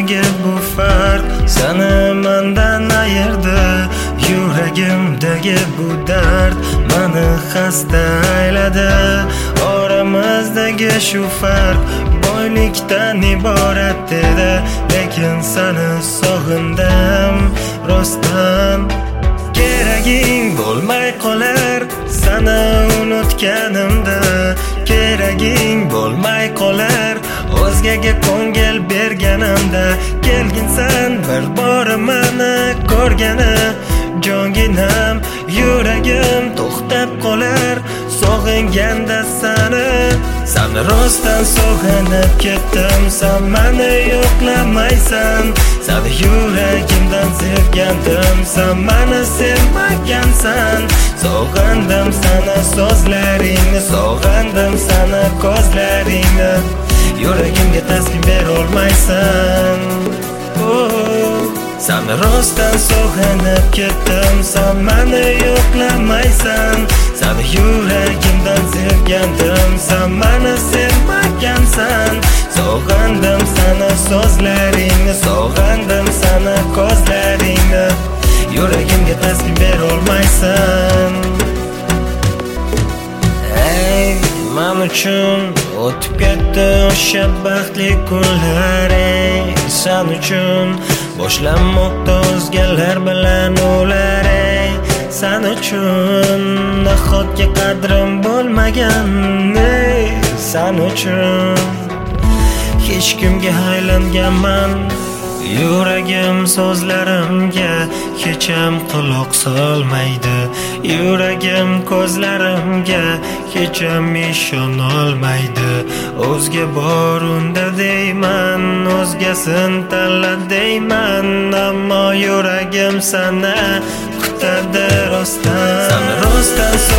Yuragimdagi bu farq seni mendan ayirdi. Yuragimdagi bu dard meni xasta ayladi. Oramizdagi shu farq boylikdan iborat edi. Lekin seni sog'indim rostdan. Keraging bo'lmay qolar seni unutganimda. Keraging bo'lmay qolar o'zgaga ko'ngil berganimda. Kelginsan bir bor meni ko'rgani, jonginam yuragim to'xtab qolar sog'inganda seni. Seni rostdan sog'inib ketdim, sen meni yo'qlamaysan. Seni yuragimdan sevgandim, sen meni sevmagansan. Sog'indim seni so'zlaringni, sog'indim seni ko'zlaringni. Yuragimga taskin berolmaysan. Seni rostdan sog'inib ketdim, sen meni yo'qlamaysan. Seni yuragimdan sevgandim, sen meni sevmagansan. Sog'indim seni so'zlaringni, sog'indim seni ko'zlaringni. Yuragimga taskin berolmaysan. Ey, men uchun o'tib ketdi o'sha baxtli kunlar. Ey, sen uchun boshlanmoqda o'zgalar bilan ular. Ey, sen uchun nahotki qadrim bo'lmagan. Ey, sen uchun hech kimga aylanganman. Yuragim so'zlarimga hech ham quloq solmaydi. Yuragim ko'zlarimga hech ham ishonolmaydi. O'zga bor unda deyman, o'zgasin tanla deyman, ammo yuragim sana kutadi rostdan. Seni rostdan